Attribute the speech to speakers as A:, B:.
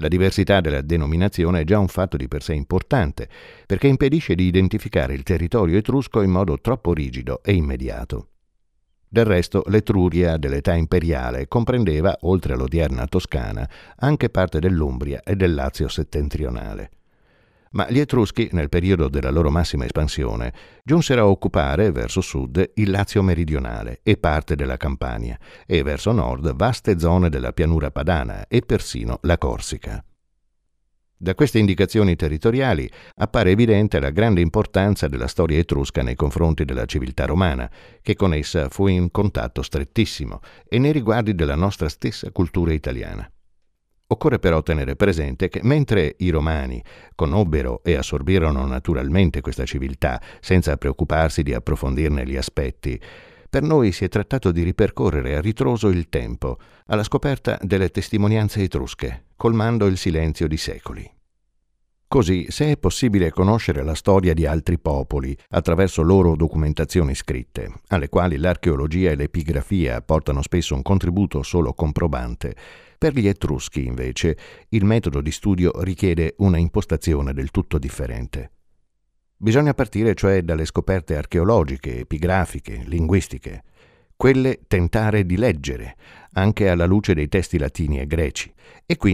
A: La diversità della denominazione è già un fatto di per sé importante, perché impedisce di identificare il territorio etrusco in modo troppo rigido e immediato. Del resto, l'Etruria dell'età imperiale comprendeva, oltre all'odierna Toscana, anche parte dell'Umbria e del Lazio settentrionale. Ma gli Etruschi, nel periodo della loro massima espansione, giunsero a occupare, verso sud, il Lazio meridionale e parte della Campania, e verso nord vaste zone della pianura padana e persino la Corsica. Da queste indicazioni territoriali appare evidente la grande importanza della storia etrusca nei confronti della civiltà romana, che con essa fu in contatto strettissimo, e nei riguardi della nostra stessa cultura italiana. Occorre però tenere presente che mentre i Romani conobbero e assorbirono naturalmente questa civiltà senza preoccuparsi di approfondirne gli aspetti, per noi si è trattato di ripercorrere a ritroso il tempo, alla scoperta delle testimonianze etrusche, colmando il silenzio di secoli. Così, se è possibile conoscere la storia di altri popoli attraverso loro documentazioni scritte, alle quali l'archeologia e l'epigrafia portano spesso un contributo solo comprobante, per gli Etruschi, invece, il metodo di studio richiede una impostazione del tutto differente. Bisogna partire cioè dalle scoperte archeologiche, epigrafiche, linguistiche. Quelle tentare di leggere, anche alla luce dei testi latini e greci, e quindi